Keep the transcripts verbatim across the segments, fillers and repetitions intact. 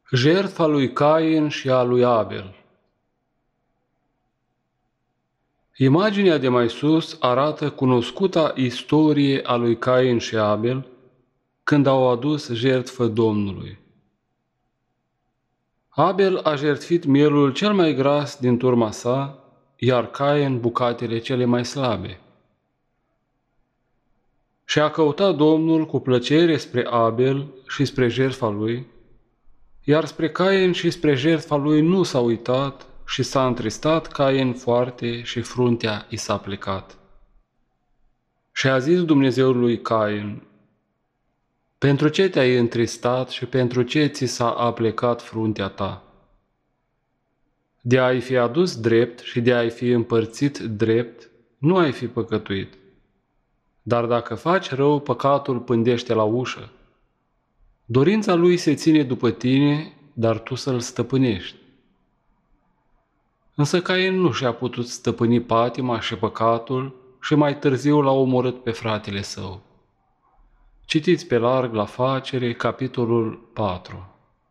Jertfa lui Cain și a lui Abel. Imaginea de mai sus arată cunoscuta istorie a lui Cain și Abel când au adus jertfă Domnului. Abel a jertfit mielul cel mai gras din turma sa, iar Cain bucatele cele mai slabe. Și a căutat Domnul cu plăcere spre Abel și spre jertfa lui, iar spre Cain și spre jertfa lui nu s-a uitat și s-a întristat Cain foarte și fruntea i s-a plecat. Și a zis Dumnezeu lui Cain: pentru ce te-ai întristat și pentru ce ți s-a aplecat fruntea ta? De a-i fi adus drept și de a-i fi împărțit drept, nu ai fi păcătuit. Dar dacă faci rău, păcatul pândește la ușă. Dorința lui se ține după tine, dar tu să-l stăpânești. Însă Cain nu și-a putut stăpâni patima și păcatul și mai târziu l-a omorât pe fratele său. Citiți pe larg la Facere, capitolul patru.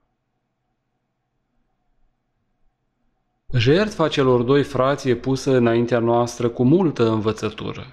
Jertfa celor doi frați e pusă înaintea noastră cu multă învățătură.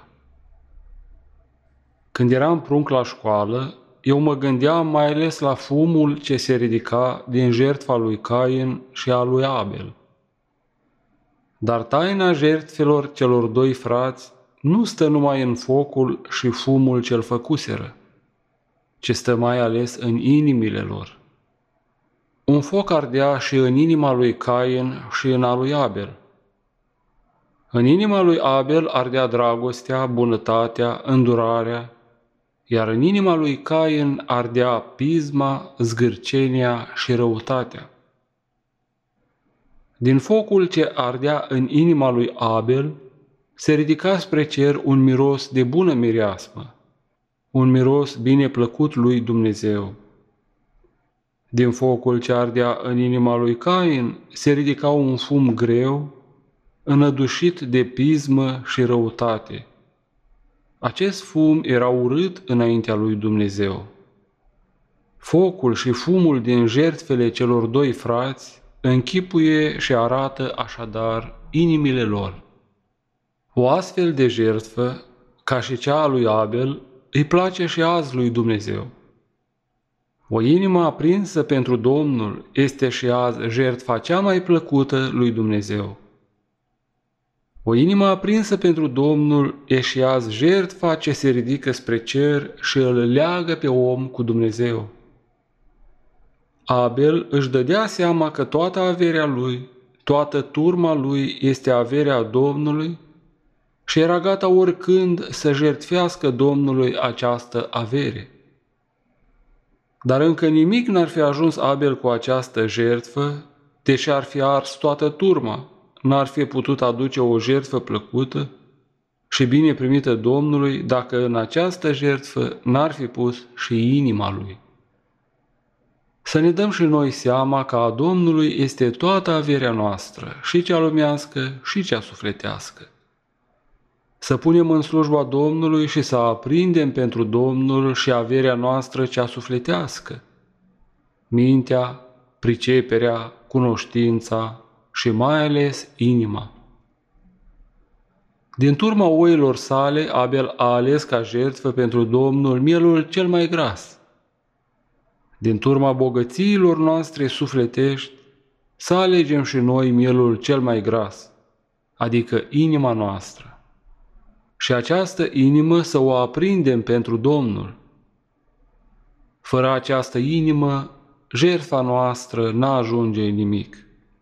Când eram prunc la școală, eu mă gândeam mai ales la fumul ce se ridica din jertfa lui Cain și a lui Abel. Dar taina jertfelor celor doi frați nu stă numai în focul și fumul ce-l făcuseră, ci stă mai ales în inimile lor. Un foc ardea și în inima lui Cain și în a lui Abel. În inima lui Abel ardea dragostea, bunătatea, îndurarea, iar în inima lui Cain ardea pisma, zgârcenia și răutatea. Din focul ce ardea în inima lui Abel se ridica spre cer un miros de bună mireasmă, un miros bine plăcut lui Dumnezeu. Din focul ce ardea în inima lui Cain se ridica un fum greu, înădușit de pismă și răutate. Acest fum era urât înaintea lui Dumnezeu. Focul și fumul din jertfele celor doi frați închipuie și arată așadar inimile lor. O astfel de jertfă, ca și cea a lui Abel, îi place și azi lui Dumnezeu. O inimă aprinsă pentru Domnul este și azi jertfa cea mai plăcută lui Dumnezeu. O inimă aprinsă pentru Domnul e și azi jertfa ce se ridică spre cer și îl leagă pe om cu Dumnezeu. Abel își dădea seama că toată averea lui, toată turma lui este averea Domnului și era gata oricând să jertfească Domnului această avere. Dar încă nimic n-ar fi ajuns Abel cu această jertfă, deși ar fi ars toată turma, n-ar fi putut aduce o jertfă plăcută și bine primită Domnului dacă în această jertfă n-ar fi pus și inima lui. Să ne dăm și noi seama că a Domnului este toată averea noastră, și cea lumească și cea sufletească. Să punem în slujba Domnului și să aprindem pentru Domnul și averea noastră cea sufletească, mintea, priceperea, cunoștința și mai ales inima. Din turma oilor sale, Abel a ales ca jertfă pentru Domnul mielul cel mai gras. Din turma bogățiilor noastre sufletești, să alegem și noi mielul cel mai gras, adică inima noastră. Și această inimă să o aprindem pentru Domnul. Fără această inimă, jertfa noastră n-ajunge nimic.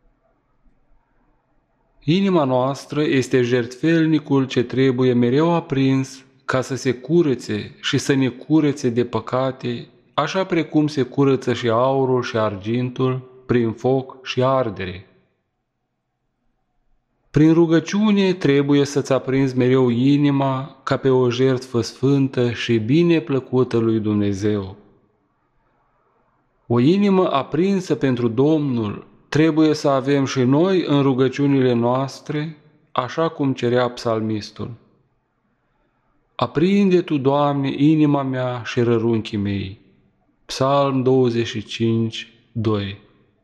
Inima noastră este jertfelnicul ce trebuie mereu aprins ca să se curățe și să ne curățe de păcate, așa precum se curăță și aurul și argintul prin foc și ardere. Prin rugăciune trebuie să-ți aprinzi mereu inima ca pe o jertfă sfântă și bine plăcută lui Dumnezeu. O inimă aprinsă pentru Domnul trebuie să avem și noi în rugăciunile noastre, așa cum cerea psalmistul. Aprinde Tu, Doamne, inima mea și rărunchii mei. Psalm douăzeci și cinci, doi.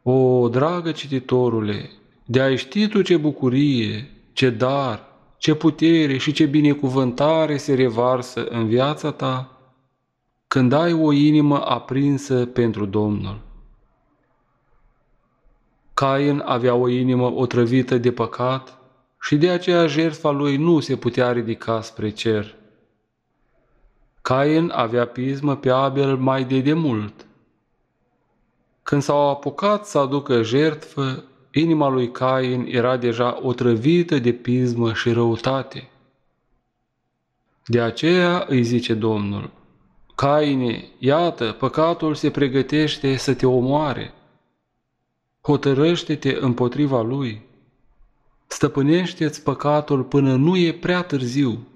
O, dragă cititorule, de-ai ști tu ce bucurie, ce dar, ce putere și ce binecuvântare se revarsă în viața ta când ai o inimă aprinsă pentru Domnul. Cain avea o inimă otrăvită de păcat și de aceea jertfa lui nu se putea ridica spre cer. Cain avea pismă pe Abel mai de demult. Când s-au apucat să aducă jertfă, inima lui Cain era deja otrăvită de pismă și răutate. De aceea îi zice Domnul: Caine, iată, păcatul se pregătește să te omoare. Hotărăște-te împotriva lui. Stăpânește-ți păcatul până nu e prea târziu.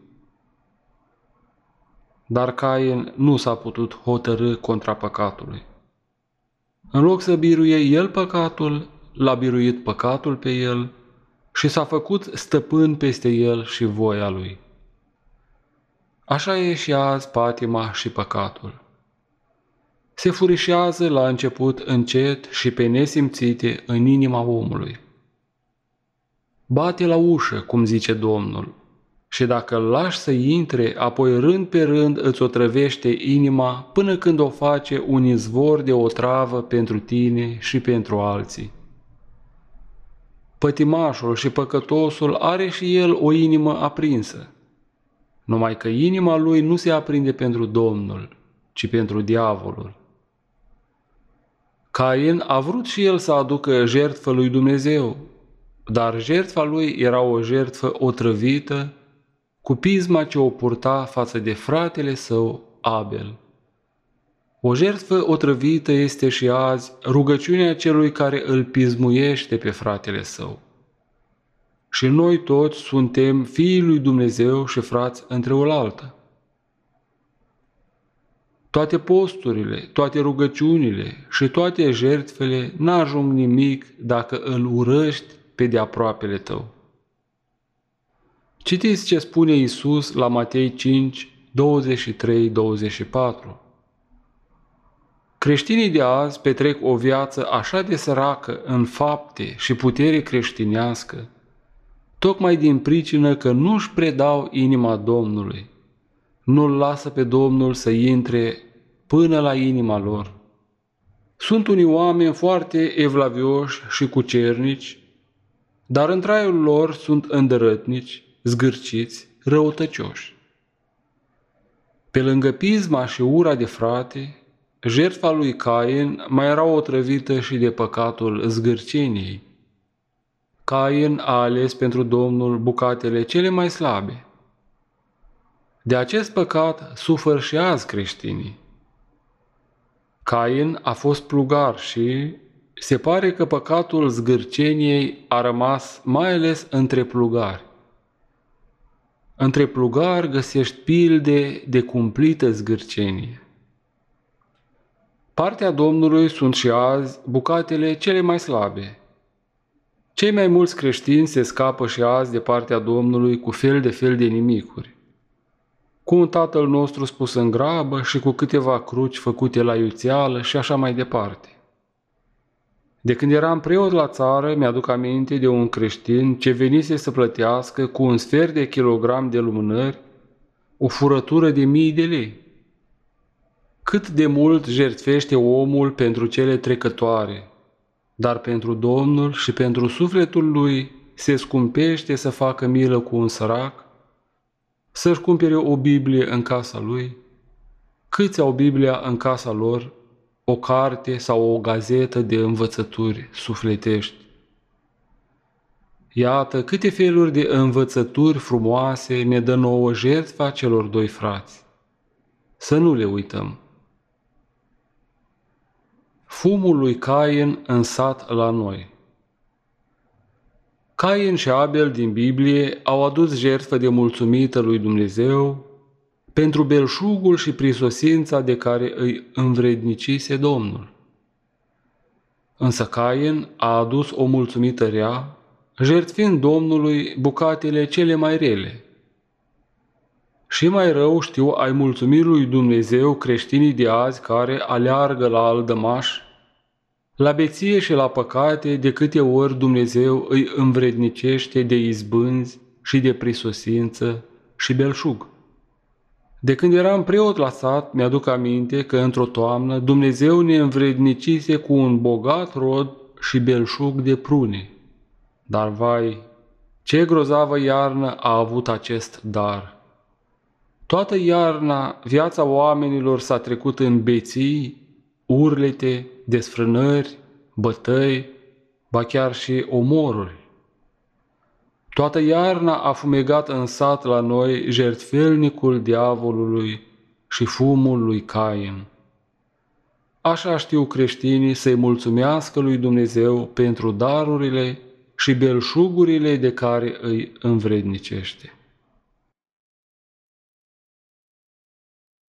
Dar Cain nu s-a putut hotărî contra păcatului. În loc să biruie el păcatul, l-a biruit păcatul pe el și s-a făcut stăpân peste el și voia lui. Așa e și azi patima și păcatul. Se furișează la început încet și pe nesimțite în inima omului. Bate la ușă, cum zice Domnul, și dacă îl lași să intre, apoi rând pe rând îți otrăvește inima până când o face un izvor de otravă pentru tine și pentru alții. Pătimașul și păcătosul are și el o inimă aprinsă, numai că inima lui nu se aprinde pentru Domnul, ci pentru diavolul. Cain a vrut și el să aducă jertfă lui Dumnezeu, dar jertfa lui era o jertfă otrăvită, cu pisma ce o purta față de fratele său Abel. O jertfă otrăvită este și azi rugăciunea celui care îl pismuiește pe fratele său. Și noi toți suntem fiii lui Dumnezeu și frați între oaltă. Toate posturile, toate rugăciunile și toate jertfele n-ajung nimic dacă îl urăști pe de-aproapele tău. Citiți ce spune Iisus la Matei cinci, douăzeci și trei douăzeci și patru. Creștinii de azi petrec o viață așa de săracă în fapte și putere creștinească, tocmai din pricină că nu-și predau inima Domnului, nu-L lasă pe Domnul să intre până la inima lor. Sunt unii oameni foarte evlavioși și cucernici, dar în traiul lor sunt îndărătnici, zgârciți, răutăcioși. Pe lângă pisma și ura de frate, jertfa lui Cain mai era otrăvită și de păcatul zgârceniei. Cain a ales pentru Domnul bucatele cele mai slabe. De acest păcat suferă și azi creștinii. Cain a fost plugar și se pare că păcatul zgârceniei a rămas mai ales între plugari. Între plugari găsești pilde de cumplită zgârcenie. Partea Domnului sunt și azi bucatele cele mai slabe. Cei mai mulți creștini se scapă și azi de partea Domnului cu fel de fel de nimicuri, cu un Tatăl nostru spus în grabă și cu câteva cruci făcute la iuțeală și așa mai departe. De când eram preot la țară, mi-aduc aminte de un creștin ce venise să plătească cu un sfert de kilogram de lumânări o furătură de mii de lei. Cât de mult jertfește omul pentru cele trecătoare, dar pentru Domnul și pentru sufletul lui se scumpește să facă milă cu un sărac, să-și cumpere o Biblie în casa lui. Câți au Biblia în casa lor, o carte sau o gazetă de învățături sufletești? Iată câte feluri de învățături frumoase ne dă nouă jertfa celor doi frați. Să nu le uităm. Fumul lui Cain în sat la noi. Cain și Abel din Biblie au adus jertfă de mulțumită lui Dumnezeu pentru belșugul și prisosința de care îi învrednicise Domnul. Însă Cain a adus o mulțumită rea, jertfind Domnului bucatele cele mai rele. Și mai rău știu ai mulțumi lui Dumnezeu creștinii de azi care aleargă la aldămaș, La beție și la păcate, de câte ori Dumnezeu îi învrednicește de izbânzi și de prisosință și belșug. De când eram preot la sat, mi-aduc aminte că într-o toamnă Dumnezeu ne învrednicise cu un bogat rod și belșug de prune. Dar vai, ce grozavă iarnă a avut acest dar! Toată iarna viața oamenilor s-a trecut în beții, urlete, desfrânări, bătăi, ba chiar și omoruri. Toată iarna a fumegat în sat la noi jertfelnicul diavolului și fumul lui Cain. Așa știu creștinii să-i mulțumească lui Dumnezeu pentru darurile și belșugurile de care îi învrednicește.